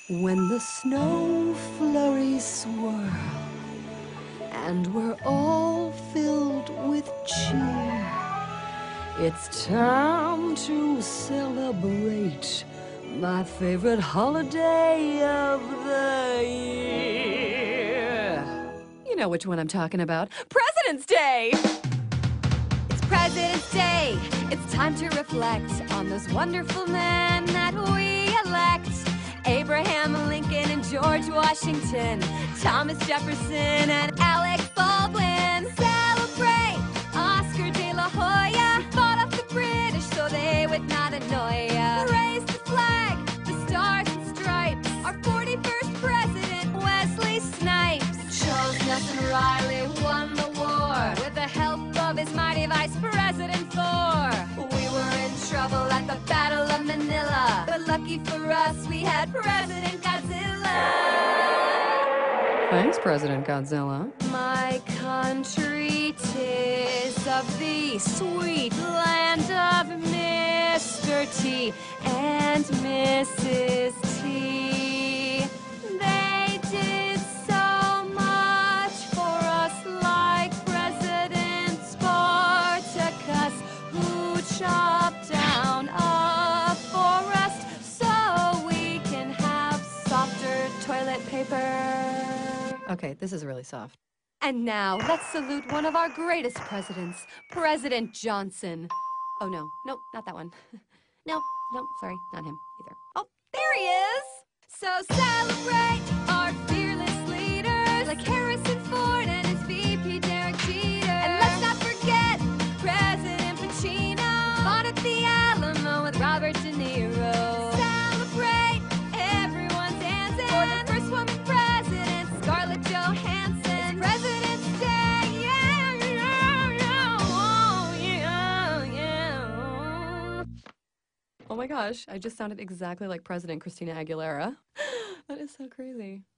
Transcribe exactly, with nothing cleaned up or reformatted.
When the snow flurries swirl and we're all filled with cheer, it's time to celebrate my favorite holiday of the year. You know which one I'm talking about. President's Day! It's President's Day. It's time to reflect on those wonderful men that we elect. Abraham Lincoln and George Washington, Thomas Jefferson and Alec Baldwin. Celebrate Oscar de la Hoya. He fought off the British so they would not annoy ya. Raise the flag, the stars and stripes. Our forty-first president, Wesley Snipes. Charles Nelson Riley won the war with the help of his mighty Vice President Thor. We were in trouble at the Battle of Manila, but lucky for us, we had President Godzilla. Thanks, President Godzilla. My country, 'tis of thee, sweet land of Mister T and Missus T. They did so much for us, like President Spartacus, who chopped down a forest so we can have softer toilet paper. Okay, this is really soft. And now, let's salute one of our greatest presidents, President Johnson. Oh, no. Nope, not that one. No, no, sorry, not him either. Oh, there he is! So celebrate our fearless leaders, like Harrison Ford and his V P Derek Jeter. And let's not forget President Pacino, fought at the Alamo with Robert De Niro. Celebrate everyone's dancing for the first woman president, Scarlett Johansson. It's President's Day, yeah, yeah, yeah, oh, yeah, yeah. Oh my gosh, I just sounded exactly like President Christina Aguilera. That is so crazy.